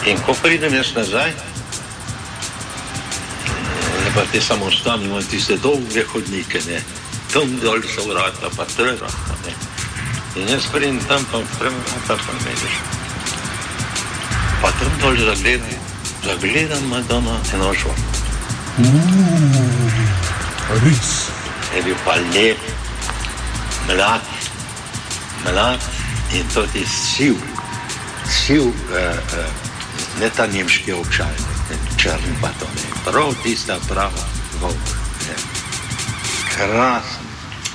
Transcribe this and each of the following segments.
In ko pridem jaz nazaj, pa te samostani imajo tiste dolge hodnike, ne. Tam dol so vrata, pa treba, ne. In jaz pridem tam, pa premata, pa vidiš. Pa tam dol zagledam Madonna Enošo. Res. Je bil pa lep, mlad in to ti siv, ne ta nemški občaj, črn pa to ne, prav tista prava volk, ne. Krasen.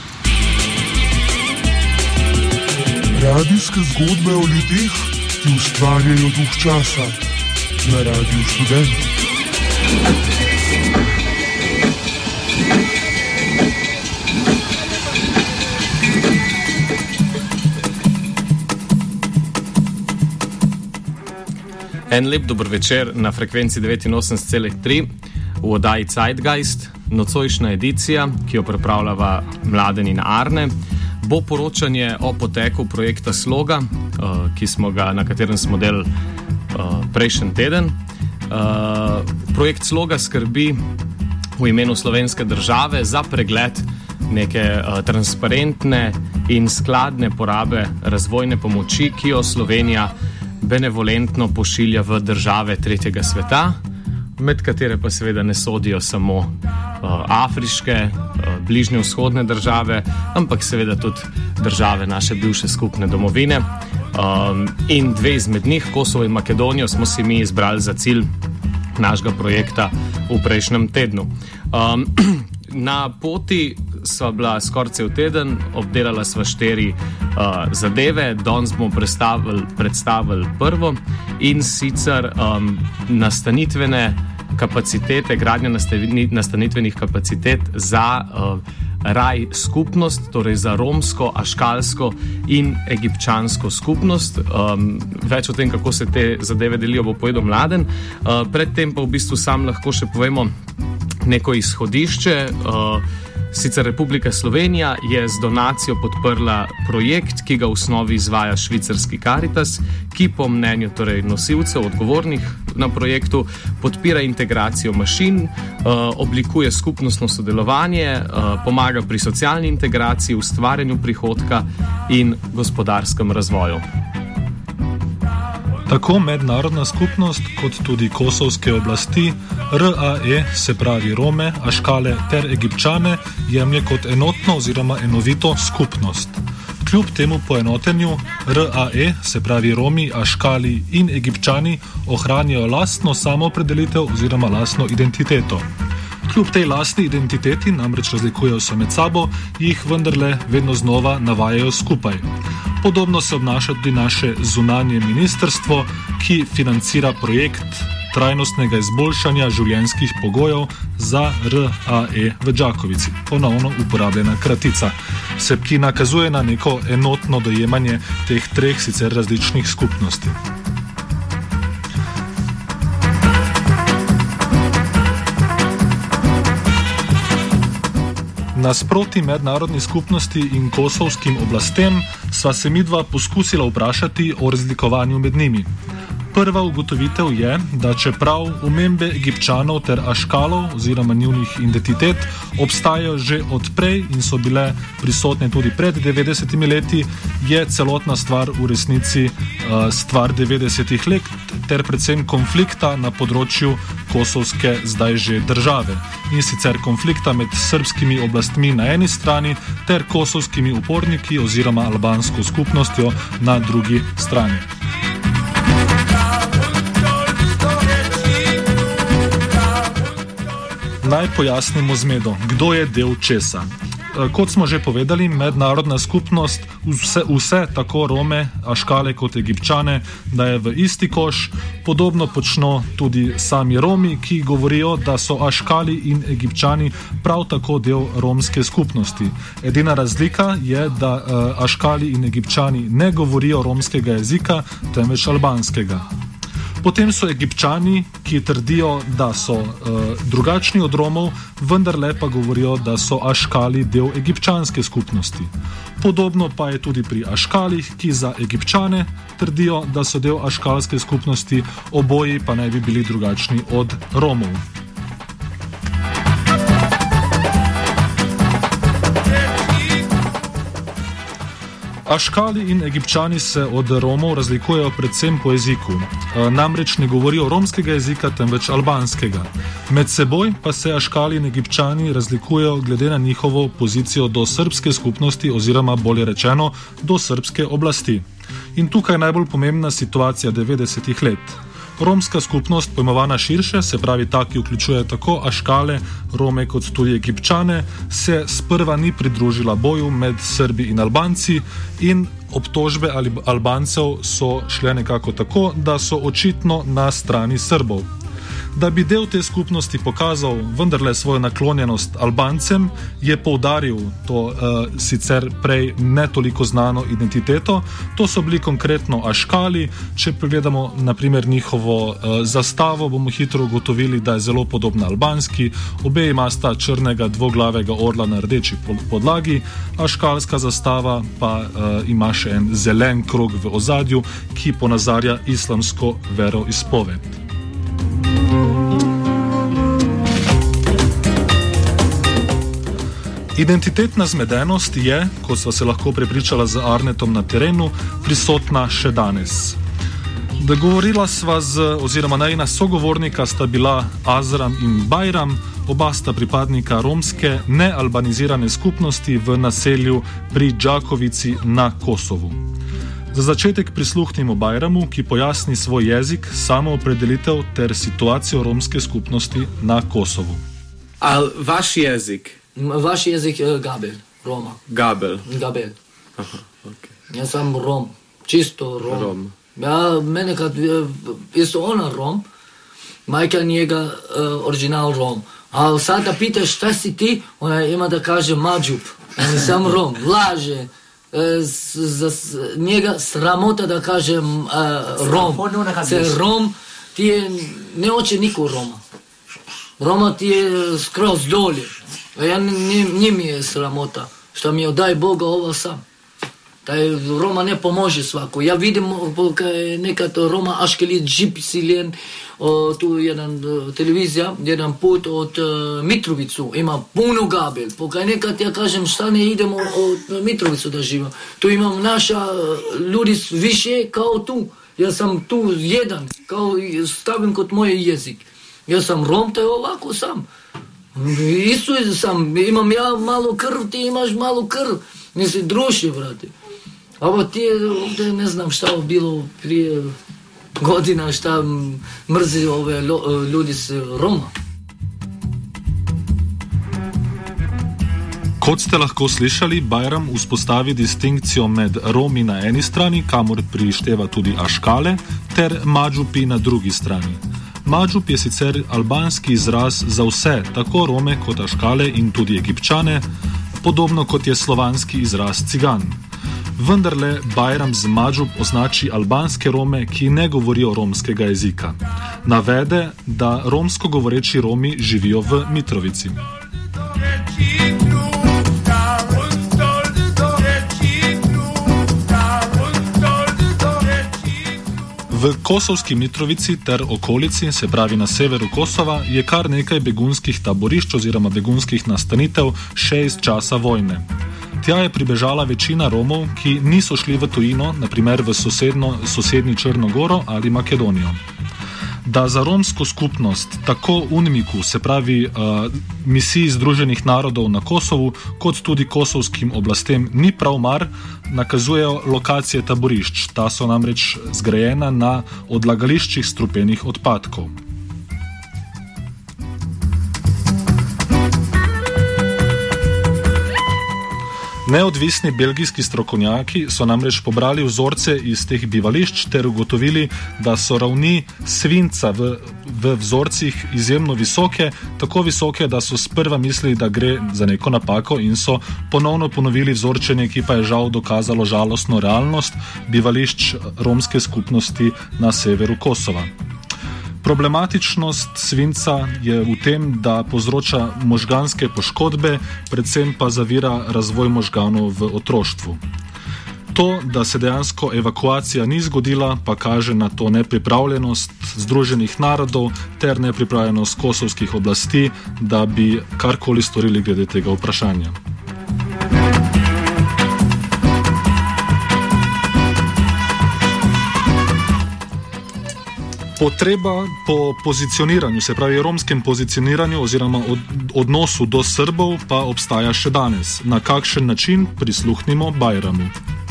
Radijske zgodbe o ljudeh, ki ustvarjajo duh časa na Radiu Študent. En lep dober večer na frekvenci 89,3 v oddaji Zeitgeist. Nocojšnja edicija, ki jo pripravljava Mladen in Arne, bo poročanje o poteku projekta Sloga, na katerem smo del prejšnji teden. Projekt Sloga skrbi v imenu slovenske države za pregled neke transparentne in skladne porabe razvojne pomoči, ki jo Slovenija benevolentno pošilja v države tretjega sveta, med katere pa seveda ne sodijo samo afriške, bližnjevzhodne države, ampak seveda tudi države naše bivše skupne domovine. In dve izmed njih, Kosovo in Makedonijo, smo si mi izbrali za cilj našega projekta v prejšnjem tednu. Na poti sva bila skoraj cel teden, obdelala sva 4 zadeve, danes bomo predstavili prvo in sicer nastanitvene kapacitete, gradnja nastanitvenih kapacitet za raj skupnost, torej za romsko, aškalsko in egipčansko skupnost. Več o tem, kako se te zadeve delijo, bo povedal Mladen. Predtem pa v bistvu sam lahko še povemo neko izhodišče. Sicer Republika Slovenija je z donacijo podprla projekt, ki ga v osnovi izvaja švicarski Caritas, ki po mnenju torej nosilcev odgovornih na projektu podpira integracijo manjšin, oblikuje skupnostno sodelovanje, pomaga pri socialni integraciji, ustvarjanju prihodka in gospodarskem razvoju. Tako mednarodna skupnost kot tudi kosovske oblasti RAE, se pravi Rome, Aškale ter Egipčane, jemlje kot enotno oziroma enovito skupnost. Kljub temu poenotenju RAE, se pravi Romi, Aškali in Egipčani, ohranjajo lastno samoopredelitev oziroma lastno identiteto. Kljub tej lastni identiteti, namreč razlikujejo se med sabo, jih vendarle vedno znova navajajo skupaj. Podobno se obnaša tudi naše zunanje ministrstvo, ki financira projekt trajnostnega izboljšanja življenjskih pogojev za RAE v Đakovici. Ponovno uporabljena kratica, ki nakazuje na neko enotno dojemanje teh 3 sicer različnih skupnosti. Nasproti mednarodni skupnosti in kosovskim oblastem sva se midva poskusila vprašati o razlikovanju med njimi. Prva ugotovitev je, da čeprav omembe Egipčanov ter Aškalov oziroma njunih identitet obstajajo že odprej in so bile prisotne tudi pred 90 leti, je celotna stvar v resnici stvar 90 let ter predvsem konflikta na področju kosovske zdaj že države. In sicer konflikta med srbskimi oblastmi na eni strani ter kosovskimi uporniki oziroma albansko skupnostjo na drugi strani. Naj pojasnimo zmedo, kdo je del česa. Kot smo že povedali, mednarodna skupnost vse tako Rome, Aškale kot Egipčane daje v isti koš. Podobno počno tudi sami Romi, ki govorijo, da so Aškali in Egipčani prav tako del romske skupnosti. Edina razlika je, da Aškali in Egipčani ne govorijo romskega jezika, temveč albanskega. Potem so Egipčani, ki trdijo, da so drugačni od Romov, vendarle pa govorijo, da so Aškali del egipčanske skupnosti. Podobno pa je tudi pri Aškalih, ki za Egipčane trdijo, da so del aškalske skupnosti, oboji pa naj bi bili drugačni od Romov. Aškali in Egipčani se od Romov razlikujejo predvsem po jeziku. Namreč ne govorijo romskega jezika, temveč albanskega. Med seboj pa se Aškali in Egipčani razlikujejo glede na njihovo pozicijo do srbske skupnosti oziroma bolje rečeno do srbske oblasti. In tukaj je najbolj pomembna situacija 90-ih let. Romska skupnost, pojmovana širše, se pravi ta, ki vključuje tako Aškale, Rome kot tudi Egipčane, se sprva ni pridružila boju med Srbi in Albanci in obtožbe Albancev so šle nekako tako, da so očitno na strani Srbov. Da bi del te skupnosti pokazal vendarle svojo naklonjenost Albancem, je poudaril to sicer prej ne toliko znano identiteto. To so bili konkretno Aškali. Če pogledamo na primer njihovo zastavo, bomo hitro ugotovili, da je zelo podobna albanski. Obe imata črnega dvoglavega orla na rdeči podlagi, aškalska zastava pa ima še en zelen krog v ozadju, ki ponazarja islamsko veroizpoved. Identitetna zmedenost je, kot sva se lahko prepričala z Arnetom na terenu, prisotna še danes. Dogovorila sva oziroma najina sogovornika sta bila Azram in Bajram, oba sta pripadnika romske nealbanizirane skupnosti v naselju pri Đakovici na Kosovu. Za začetek prisluhnimo Bajramu, ki pojasni svoj jezik, samoopredelitev ter situacijo romske skupnosti na Kosovu. A vaš jezik? Vaš jezik je Gabel, Roma. Gabel. Aha, okay. Ja sam Rom, čisto Rom. Ja, mene kad isto ona Rom, majka njega original Rom. A sada pitaš šta si ti, ona ima da kaže Mađub, on je sam Rom, laže. Za njega sramota da kaže Rom. Se Rom ti je, ne hoće niko Roma. Roma ti je skroz dolje. A ja nije mi je sramota. Šta mi je daj Boga ovo sam. Taj Roma ne pomože svako. Ja vidim nekad Roma Aškeli Džipsiljen, tu jedan televizija, jedan put od Mitrovicu, ima puno Gabel. Pokaj nekad ja kažem šta ne idemo od Mitrovicu da živim. Tu imam naša ljudi više kao tu. Ja sam tu jedan, kao stavim kod moje jezik. Ja sam Rom, te ovako sam. Isto sam, imam ja malo krv, ti imaš malo krv. Nisi druši, brate. Ovo ti je ovdje, ne znam šta je bilo prije godina, šta mrzi ove ljudi s Roma. Kot ste lahko slišali, Bajram vzpostavi distinkcijo med Romi na eni strani, kamor prišteva tudi Aškale, ter Mađupi na drugi strani. Mađup je sicer albanski izraz za vse, tako Rome kot Aškale in tudi Egipčane, podobno kot je slovanski izraz cigan. Vendarle Bajram z Mađup označi albanske Rome, ki ne govorijo romskega jezika. Navede, da romsko govoreči Romi živijo v Mitrovici. V Kosovski Mitrovici ter okolici, se pravi na severu Kosova, je kar nekaj begunskih taborišč oziroma begunskih nastanitev še iz časa vojne. Tja je pribežala večina Romov, ki niso šli v tujino, naprimer v sosednji Črnogoro ali Makedonijo. Da za romsko skupnost, tako UNMIK-u, se pravi misiji Združenih narodov na Kosovu, kot tudi kosovskim oblastem ni prav mar, nakazujejo lokacije taborišč. Ta so namreč zgrajena na odlagališčih strupenih odpadkov. Neodvisni belgijski strokovnjaki so namreč pobrali vzorce iz teh bivališč ter ugotovili, da so ravni svinca v vzorcih izjemno visoke, tako visoke, da so sprva mislili, da gre za neko napako in so ponovno ponovili vzorčenje, ki pa je žal dokazalo žalostno realnost bivališč romske skupnosti na severu Kosova. Problematičnost svinca je v tem, da povzroča možganske poškodbe, predvsem pa zavira razvoj možganov v otroštvu. To, da se dejansko evakuacija ni zgodila, pa kaže na to nepripravljenost Združenih narodov ter nepripravljenost kosovskih oblasti, da bi karkoli storili glede tega vprašanja. Potreba po pozicioniranju, se pravi romskem pozicioniranju oziroma odnosu do Srbov, pa obstaja še danes. Na kakšen način, prisluhnimo Bajramu.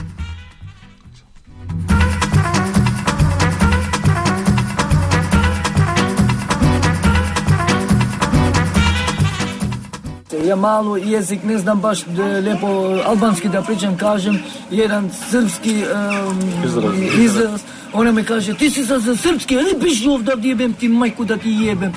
Ja malo jezik ne znam baš lepo albanski da pričam, kažem jedan srpski izraz. Ona mi kaže, ti si za srpski, a ne piši ovdje jebem ti majku da ti jebem.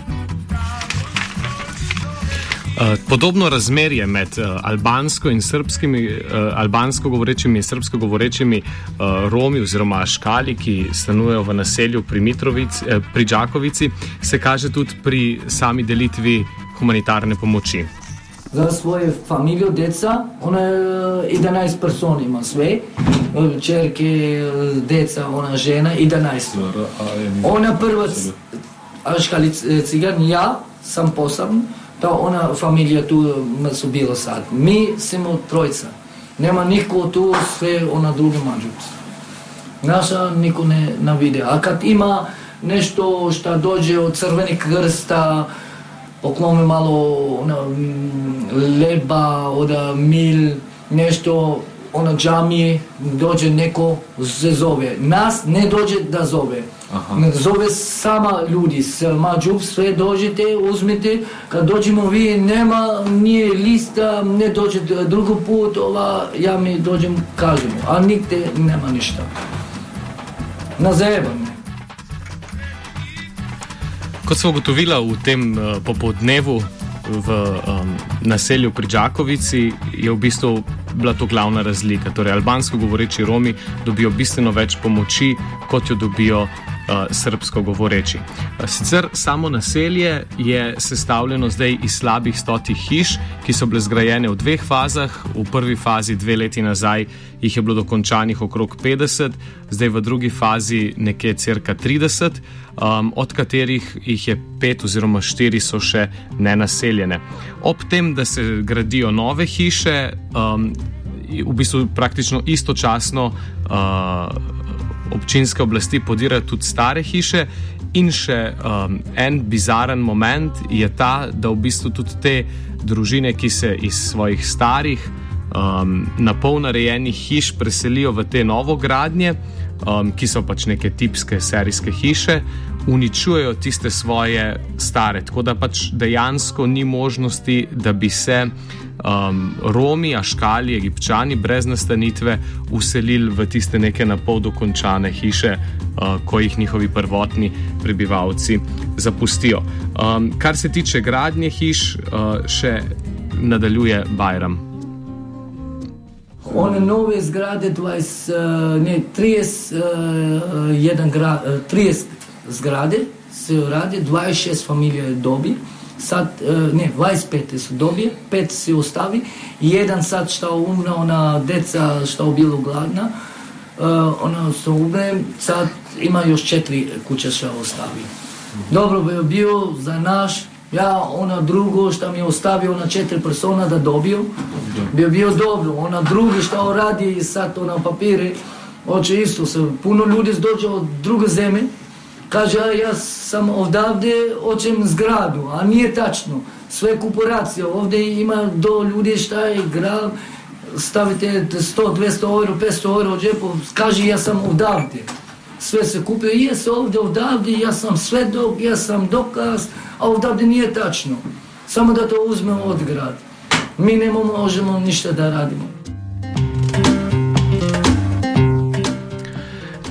Podobno razmerje med albansko in srpskimi, albansko govorečimi in srpsko govorečimi Romi oziroma Aškali, ki stanujejo v naselju pri Đakovici, se kaže tudi pri sami delitvi humanitarne pomoči. Za svoju familiju, deca, ona 11 person ima sve, čerke, deca, ona žena, 11. Ona prva Aškali cigan, ja sam posebno, ta ona familija tu su bilo sad. Mi smo trojca, nema niko tu, sve ona druga mađuca. Naša niko ne vide, a kad ima nešto što dođe od Crvenih krsta, poklone malo leba, mil, nešto, džamije, dođe neko se zove. Nas ne dođe da zove. Zove sama ljudi, mađub, sve dođete, uzmite, kad dođemo vi, nije lista, ne dođe drugi put, ja mi dođem, kažemo, a nigde nema ništa. Na zajebanje. Kot smo ugotovila v tem popoldnevu v naselju pri Đakovici, je v bistvu bila to glavna razlika. Torej, albansko govoreči Romi dobijo bistveno več pomoči, kot jo dobijo srbsko govoreči. Sicer samo naselje je sestavljeno zdaj iz slabih 100 hiš, ki so bile zgrajene v 2 fazah. V prvi fazi 2 leti nazaj jih je bilo dokončanih okrog 50, zdaj v drugi fazi nekje cirka 30, od katerih jih je 5 oziroma 4 so še nenaseljene. Ob tem, da se gradijo nove hiše, v bistvu praktično istočasno občinske oblasti podirajo tudi stare hiše in še en bizaren moment je ta, da v bistvu tudi te družine, ki se iz svojih starih na pol narejenih hiš preselijo v te novogradnje, ki so pač neke tipske serijske hiše, uničujejo tiste svoje stare. Tako da pač dejansko ni možnosti, da bi se Romi, Aškali, Egipčani brez nastanitve uselili v tiste neke napol dokončane hiše, ko jih njihovi prvotni prebivalci zapustijo. Kar se tiče gradnje hiš, še nadaljuje Bajram. One nove zgrade, 30 zgrade se radi, 26 familije dobi, sad, 25 su dobije, 5 se ostavi, jedan sad što umre, ona deca što bilo gladna, ona se umre, sad ima još 4 kuće što ostavi. Dobro bi bio za naš, ja ona drugo što mi je ostavio, ona 4 persona da dobio, bi bio dobro, ona drugi što radi i sad ona papire, hoće isto se, puno ljudi dođe od druge zemlje, kaže, ja sam odavde, hoćem zgradu, a nije tačno. Sve korporacije, ovdje ima do ljudi šta je grad, stavite 100, 200 euro, 500 euro u džepu, kaže, ja sam odavde. Sve se kupio, jes ovdje odavde, ja sam svedok, ja sam dokaz, a odavde nije tačno. Samo da to uzmemo od grada. Mi ne možemo ništa da radimo.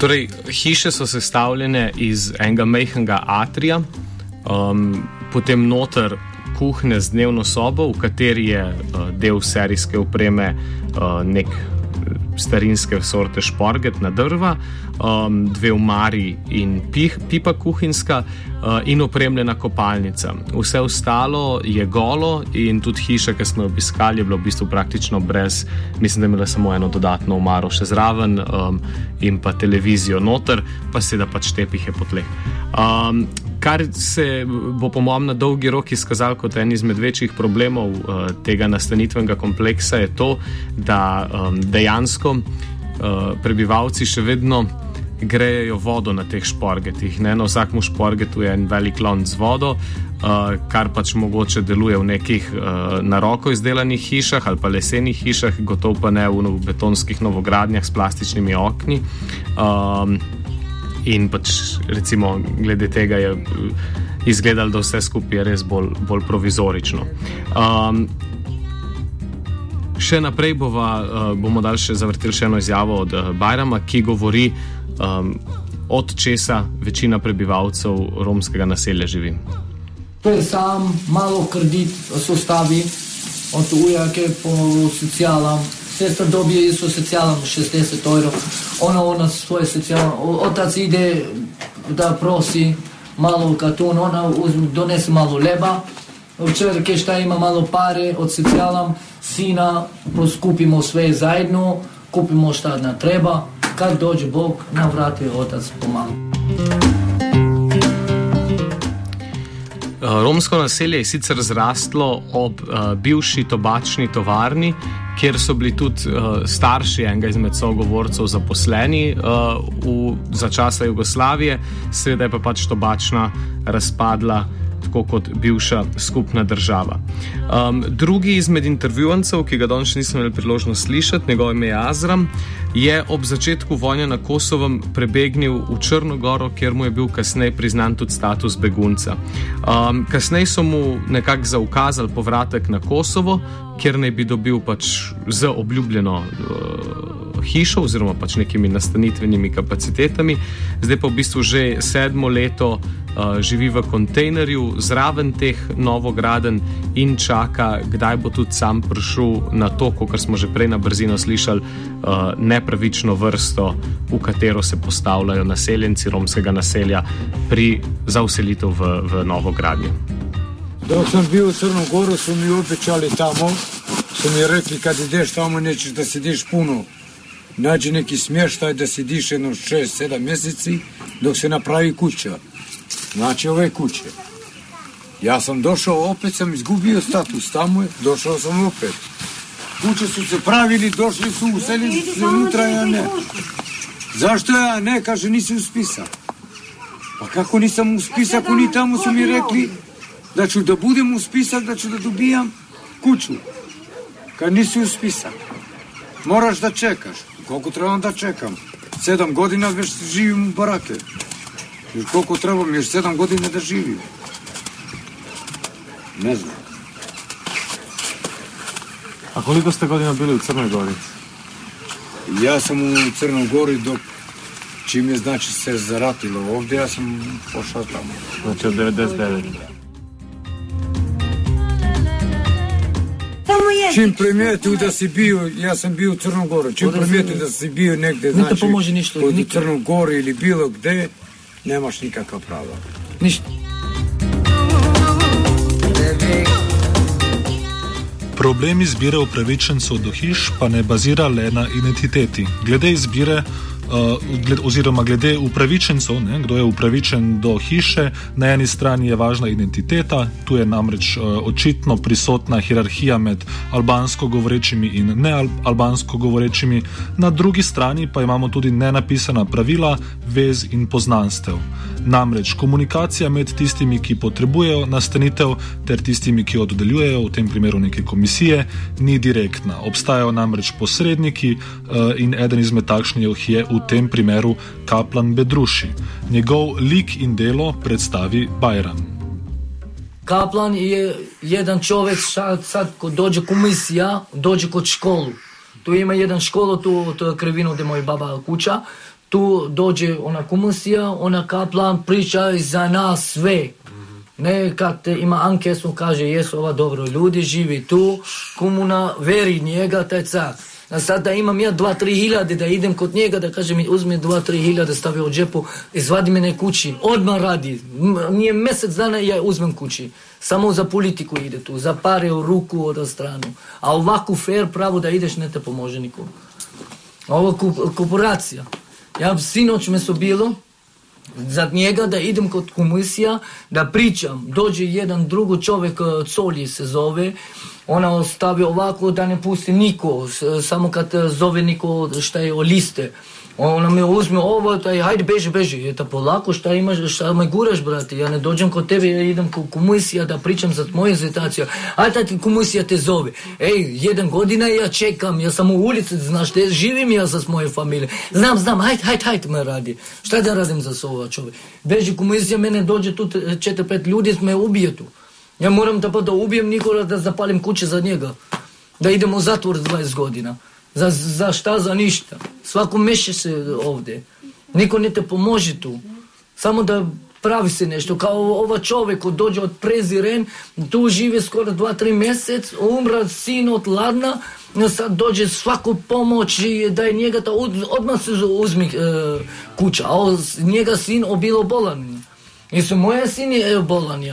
Torej, hiše so sestavljene iz enega majhnega atrija, potem noter kuhne z dnevno sobo, v kateri je del serijske opreme nek starinske sorte šporget na drva, 2 omari in pipa kuhinjska in opremljena kopalnica. Vse ostalo je golo in tudi hiša, ki smo jo obiskali, je bila v bistvu praktično brez, mislim, da je imela samo eno dodatno omaro še zraven in pa televizijo noter, pa seveda pač tepihe po tleh. Kar se bo po mojem na dolgi rok izkazalo kot en izmed večjih problemov tega nastanitvenega kompleksa je to, da dejansko prebivalci še vedno grejejo vodo na teh šporgetih. Na vsakem šporgetu je en velik lonc z vodo, kar pač mogoče deluje v nekih na roko izdelanih hišah ali pa lesenih hišah, gotovo pa ne v betonskih novogradnjah s plastičnimi okni. In pač recimo glede tega je izgledalo, da vse skupaj je res bolj provizorično. Še naprej bomo dali zavrteli še eno izjavo od Bajrama, ki govori, od česa večina prebivalcev romskega naselja živi. Sam malo kredit sostavi od ujake po socijalam. Sestra dobije isto socijalam 60 euro. Ona svoje socijalam. Otac ide da prosi malo katun, ona donese malo leba. Čerke šta ima malo pare od socijalam, sina, poskupimo sve zajedno, kupimo šta nam treba. Kad dođe Bog, nam vrati otac pomalo. Romsko naselje je sicer zrastlo ob bivši tobačni tovarni, kjer so bili tudi starši enega izmed sogovorcev zaposleni za časa Jugoslavije, seveda je pa pač tobačna razpadla tako kot bivša skupna država. Drugi izmed intervjuvancev, ki ga danes nisem imel priložnost slišati, njegov ime je Azram, je ob začetku vojne na Kosovem prebegnil v Črno Goro, kjer mu je bil kasneje priznan tudi status begunca. Kasneje so mu nekako zaukazali povratek na Kosovo, kjer naj bi dobil pač z obljubljeno hišo oziroma pač nekimi nastanitvenimi kapacitetami. Zdaj pa v bistvu že 7. leto živi v kontejnerju zraven teh novogradenj in čaka, kdaj bo tudi sam prišel na to, kot smo že prej na brzino slišali, nepravično vrsto, v katero se postavljajo naseljenci romskega naselja za vselitev v novogradnjo. Dok sam bio u Crnom Goru su mi obećali tamo, su mi rekli kad ideš tamo nećeš da sediš puno, nađi neki smještaj da sediš jedno 6-7 mjeseci dok se napravi kuća. Znači ove kuće. Ja sam došao, opet sam izgubio status tamo, došao sam opet. Kuće su se pravili, došli su, uselili su se unutra, ja ne. Zašto ja ne? Kaže, nisi u spisak. Pa kako nisam u spisak, oni tamo su mi rekli da ću da budem u spisak, da ću da dobijam kuću. Kad nisi u spisak, moraš da čekaš. Koliko trebam da čekam? 7 godina već živim u barake. Jer koliko trebam, još 7 godina da živim? Ne znam. A koliko ste godina bili u Crnoj Gori? Ja sam u Crnoj Gori dok čim je znači se zaratilo ovdje, ja sam pošao tamo. Znači od 99. Čim primijetio da si bio, ja sam bio u Crnoj Gori, čim primijetio da si bio negdje, znači u Crnoj Gori ili bilo gdje, nemaš nikakav prava. Ništa. Problem izbire upravičencev do hiš pa ne bazira le na identiteti. Glede izbire oziroma glede upravičencev, kdo je upravičen do hiše, na eni strani je važna identiteta, tu je namreč očitno prisotna hierarhija med albansko govorečimi in nealbansko govorečimi, na drugi strani pa imamo tudi nenapisana pravila, vez in poznanstev. Namreč komunikacija med tistimi, ki potrebujejo nastanitev, ter tistimi, ki jo dodeljujejo, v tem primeru neke komisije, ni direktna. Obstajajo namreč posredniki in eden izmed takšnih je v tem primeru Kaplan Bedruši. Njegov lik in delo predstavi Bajram. Kaplan je jedan čovjek, sad ko dođe komisija, dođe kod školu. Tu ima jedan školu, tu je Krivino gdje moja baba kuća. tu dođe ona komisija, ona kaplan priča za nas sve. Ne, kad ima anketu, kaže, jesu ova dobro ljudi, živi tu, komuna, veri njega, taj car. A sad da imam ja 2-3 hiljade, da idem kod njega, da kaže mi uzme 2-3 hiljade, stavi u džepu, izvadi mene kući, odmah radi. Nije mjesec dana ja uzmem kući. Samo za politiku ide tu, za pare u ruku od stranu. A ovako fair pravo da ideš ne te pomože nikom. Ovo korporacija. Ja sinoć me su bilo za njega da idem kod komisija, da pričam. Dođe jedan drugi čovjek, Colji se zove, ona ostavi ovako da ne pusti niko, samo kad zove niko šta je o liste. Ona me uzme ovo, hajde beži, je to polako, šta imaš, šta me guraš, brate, ja ne dođem kod tebe, ja idem kod komisija da pričam za moju situaciju, ajde ti komisija te zove, 1 godina ja čekam, ja sam u ulici, znaš, te živim ja sa moje familije, znam, hajde me radi, šta da radim za sova čovjek, beži komisija, mene dođe tu 4-5 ljudi, me ubije tu, ja moram da ubijem nikoga, da zapalim kuće za njega, da idem u zatvor 20 godina. Za šta, za ništa. Svako meše se ovdje. Niko ne te pomože tu. Samo da pravi se nešto. Kao ova čovjek dođe od preziren, tu žive skoro 2-3 mjesec, umra sin od ladna, sad dođe svaku pomoć i da je njega odmah se uzmi kuća. A njega sin bilo bolan. I moja sin je bolan.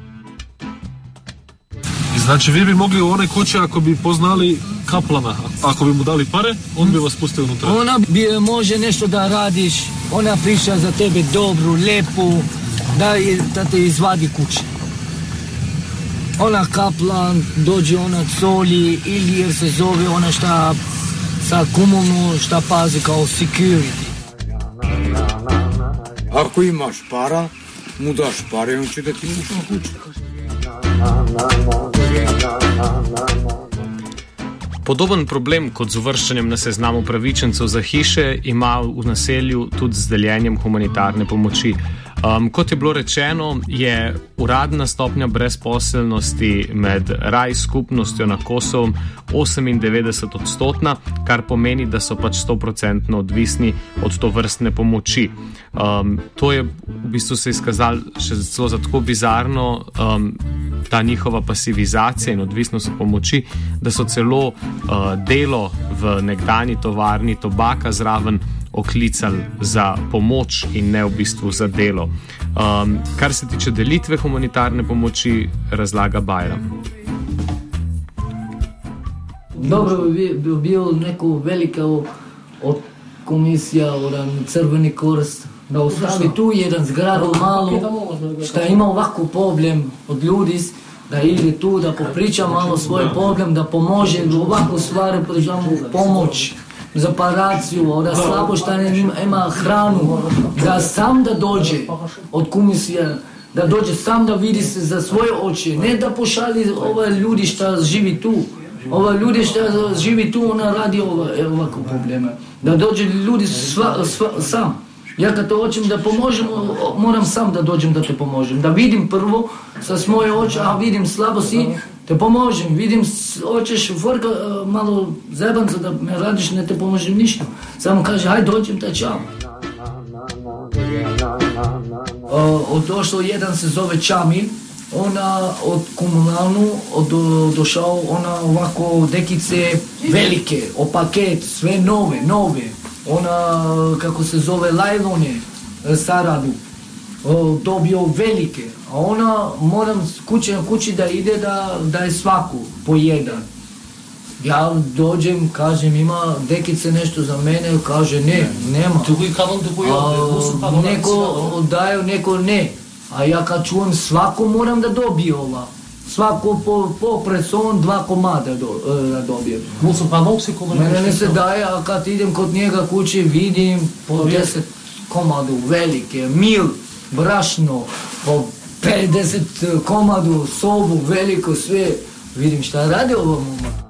Znači, vi bi mogli u one kuće, ako bi poznali kaplana, ako bi mu dali pare, on bi vas pustio unutra. Ona bi može nešto da radiš, ona priča za tebe dobru, lepu, da te izvadi kuće. Ona kaplan, dođe ona Colji, ili jer se zove ona šta sa komunu, šta pazi kao security. Ako imaš para, mu daš pare, on će da ti ušli kuće. Podoben problem kot z uvrščanjem na seznam upravičencev za hiše ima v naselju tudi z deljenjem humanitarne pomoči. Kot je bilo rečeno, je uradna stopnja brezposelnosti med raj skupnostjo na Kosovom 98%, kar pomeni, da so pač 100% odvisni od tovrstne pomoči. To je v bistvu se izkazalo še celo za tako bizarno, ta njihova pasivizacija in odvisnost od pomoči, da so celo delo v nekdanji tovarni tobaka zraven oklicali za pomoč in ne v bistvu za delo. Kar se tiče delitve humanitarne pomoči, razlaga Bajram. Dobro bi bil neko velika od komisija, Crveni krst, da ostavi tu jedan zgradu malo, šta ima ovako problem od ljudi, da ide tu, da popriča malo svoj problem, da pomože ovako stvari, pomoć za paraciju, da slabo šta ima hranu, da sam da dođe od komisije, da dođe sam da vidi se za svoje oči, ne da pošali ljudi šta živi tu. Ova ljudi šta živi tu, ona radi ovako probleme. Da dođe ljudi sam. Ja kad to hoćem da pomožem, moram sam da dođem da te pomožem. Da vidim prvo sa svoje oči, a vidim slabo si, te pomožem. Vidim, hoćeš forka malo zebanca da me radiš, ne te pomožem ništa. Samo kaže, hajde dođem, taj čao. Došlo jedan se zove Čamil, ona od komunalnu došao, ona ovako dekice velike, opaket, sve nove. Ona, kako se zove, lajlone, saradu, dobio velike. A ona moram kući da ide da je svaku po jedan. Ja dođem, kažem, ima dekice nešto za mene, kaže ne, nema. Neko daje, neko ne. A ja kad čujem svako moram da dobije ova. Svako po preson 2 komada da dobije. Mene ne se daje, a kad idem kod njega kući vidim po 10 komadu velike, mil, brašno, po 50 komadu, sobu, veliko, sve. Vidim šta radi ova mama.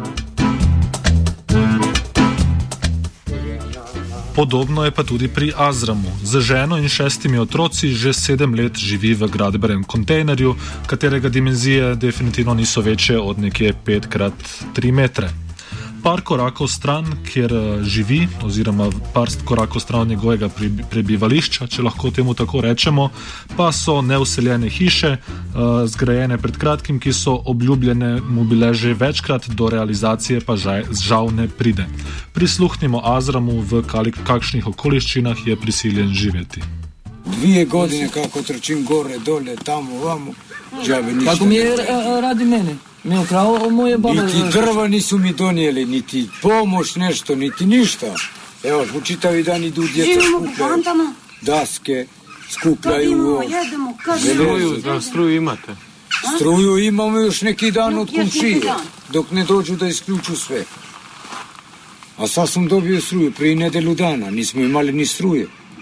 Podobno je pa tudi pri Azramu. Z ženo in 6 otroci že 7 let živi v gradbenem kontejnerju, katerega dimenzije definitivno niso večje od nekje 5x3 metre. Par korakov stran, kjer živi, oziroma par korakov stran od njegovega prebivališča, če lahko temu tako rečemo, pa so neuseljene hiše, zgrajene pred kratkim, ki so obljubljene mu bile že večkrat, do realizacije pa žal ne pride. Prisluhnimo Azramu, v kakšnih okoliščinah je prisiljen živeti. 2 godine kako trčim gore, dole, tamo, vamo, džabe ništa. Kako mi je radi mene? Mi je ukrao moje baba. Niti drva nisu mi donijeli, niti pomoć nešto, niti ništa. Evo, u čitavi dan idu djeca skupljaju daske, skupljaju. Struju imate? Struju imamo još neki dan od komšije, dok ne dođu da isključu sve. A sad sam dobio struju prije nedelju dana, nismo imali ni struje.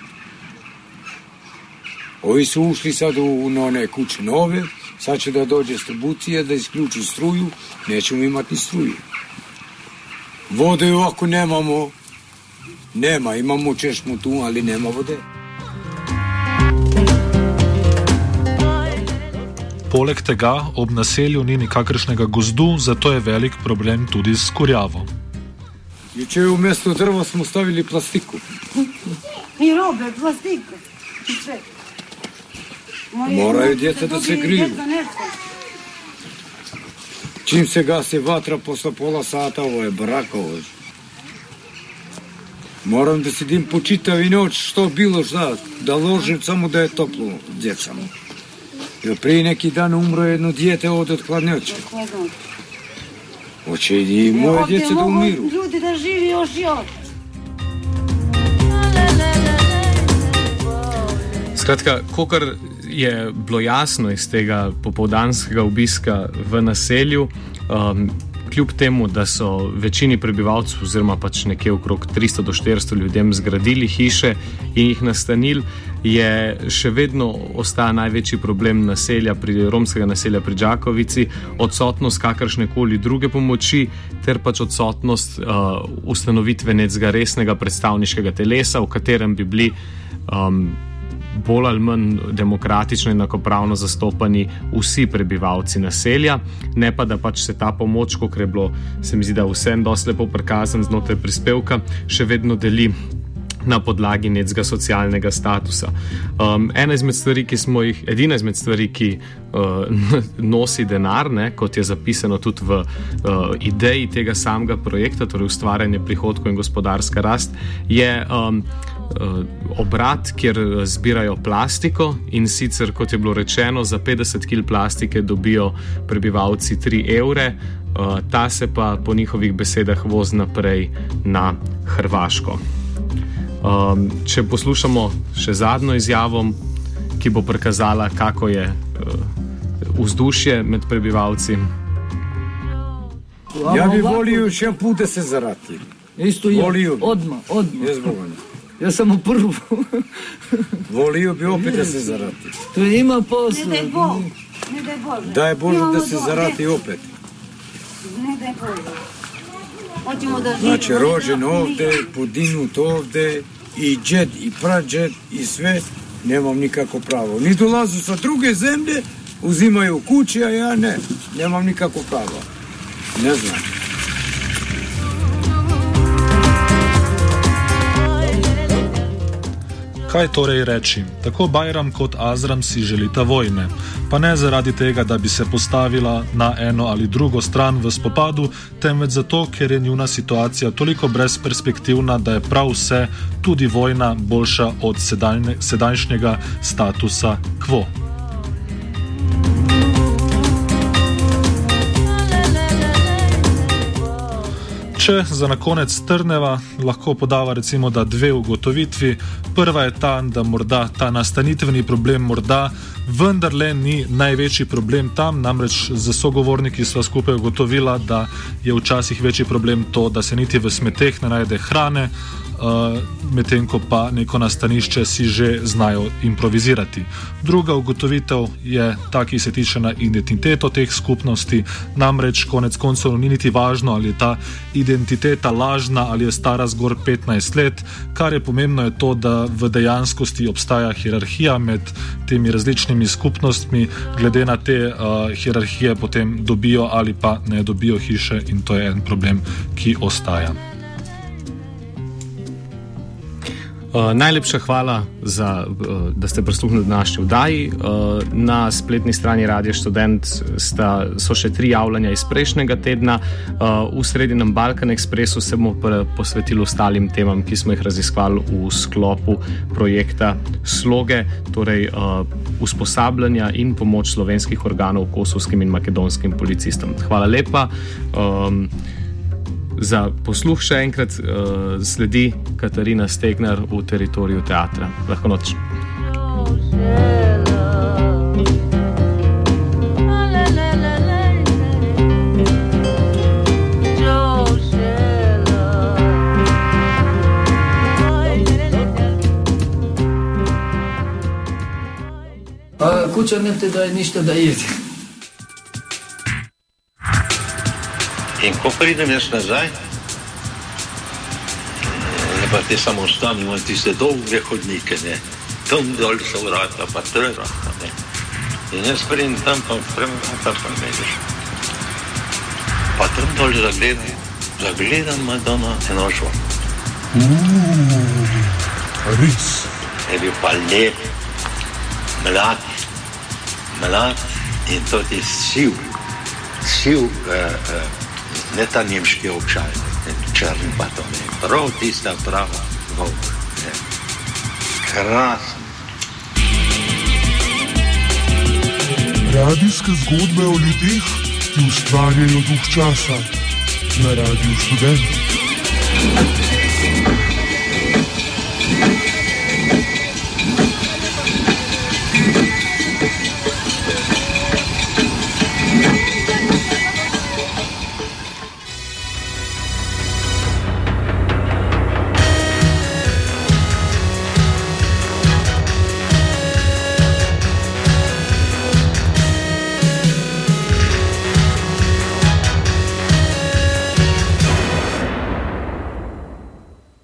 Ovi su ušli sad u one kuće nove, sad će da dođe distribucija, da isključi struju, nećemo imati ni struje. Vode ovako nemamo, imamo češmu tu, ali nema vode. Poleg tega ob naselju ni nikakršnega gozdu, zato je velik problem tudi s kurjavo. Juče u mjesto drva smo stavili plastiku. I robe, plastiku, i sve. Moraju djeca da se griju. Čim se gasi vatra, posle pola sata, ovo je baraka ovo. Moram da sedim po čitavi noć, što bilo šta, da ložim samo da je toplo djecama. Jer prije neki dan umro jedno dijete od hladnjoće. Hoće i moje djece da umiru. Ljudi da živi još. Skratka, kokar je bilo jasno iz tega popoldanskega obiska v naselju, kljub temu, da so večini prebivalcev oziroma pač nekje okrog 300 do 400 ljudem zgradili hiše in jih nastanili, je še vedno ostaja največji problem romskega naselja pri Đakovici, odsotnost kakršnekoli druge pomoči ter pač odsotnost ustanovitve nekega resnega predstavniškega telesa, v katerem bi bili bolj ali manj demokratično in enakopravno zastopani vsi prebivalci naselja, ne pa da pač se ta pomoč, kot je bilo, se mi zdi, da vsem dosti lepo prikazan znotraj prispevka, še vedno deli na podlagi nekega socialnega statusa. Edina izmed stvari, ki nosi denar, kot je zapisano tudi v ideji tega samega projekta, torej ustvarjanje prihodkov in gospodarska rast, je obrat, kjer zbirajo plastiko, in sicer, kot je bilo rečeno, za 50 kg plastike dobijo prebivalci 3 evre, ta se pa po njihovih besedah vozi naprej na Hrvaško. Če poslušamo še zadnjo izjavo, ki bo prikazala, kako je vzdušje med prebivalci. Ja bi volio še put da se zarati. Isto je, odmah. Ja samo prvo. Volio bi opet da se zarati. To ima posla. Ne daj Bože. Daj Bože da se zarati opet. Ne daj Bože. Hoćemo da živimo. Znači rođen ovde, podinut ovde, i džed, i prađed, i sve, nemam nikako pravo. Ni dolazu sa druge zemlje, uzimaju kući, a ja ne. Nemam nikako pravo. Ne znam. Kaj torej reči? Tako Bajram kot Azram si želita vojne. Pa ne zaradi tega, da bi se postavila na eno ali drugo stran v spopadu, temveč zato, ker je njuna situacija toliko brezperspektivna, da je prav vse, tudi vojna, boljša od sedajšnjega statusa quo. Če za na konec strneva, lahko podava recimo, da 2 ugotovitvi. Prva je ta, da morda ta nastanitveni problem morda vendarle ni največji problem tam, namreč za sogovorniki sva skupaj ugotovila, da je včasih večji problem to, da se niti v smeteh ne najde hrane, medtem ko pa neko nastanišče si že znajo improvizirati. Druga ugotovitev je ta, ki se tiče na identiteto teh skupnosti, namreč konec koncev ni niti važno, ali je ta identiteta identiteta lažna ali je stara zgor 15 let. Kar je pomembno je to, da v dejanskosti obstaja hierarhija med temi različnimi skupnostmi, glede na te hierarhije potem dobijo ali pa ne dobijo hiše in to je en problem, ki ostaja. Najlepša hvala, da ste prisluhnili današnji vdaji. Na spletni strani Radia Študent so še 3 javljanja iz prejšnjega tedna. V Sredinem Balkan Ekspresu se bomo posvetili ostalim temam, ki smo jih raziskovali v sklopu projekta Sloge, torej usposabljanja in pomoč slovenskih organov kosovskim in makedonskim policistom. Hvala lepa. Za posluh še enkrat sledi Katarina Stegnar v Teritoriju teatra. Lahko noč. Kuća ne te daje ništa da jedi. In ko pridem jaz nazaj, pa te samostani imajo tiste dolge hodnike, ne, tam dol so vrata, pa trata, ne. In jaz pridem tam, pa vrata, pa vidiš. Pa tam dol zagledam Madonna eno žon. Res. Je bil pa lep, mlad in to ti siv, ne ta nemški občaj, črn pa to ne, prav tista prava volk, ne, krasen. Radijske zgodbe o ljudeh, ki ustvarjajo duh časa na Radiu Študent.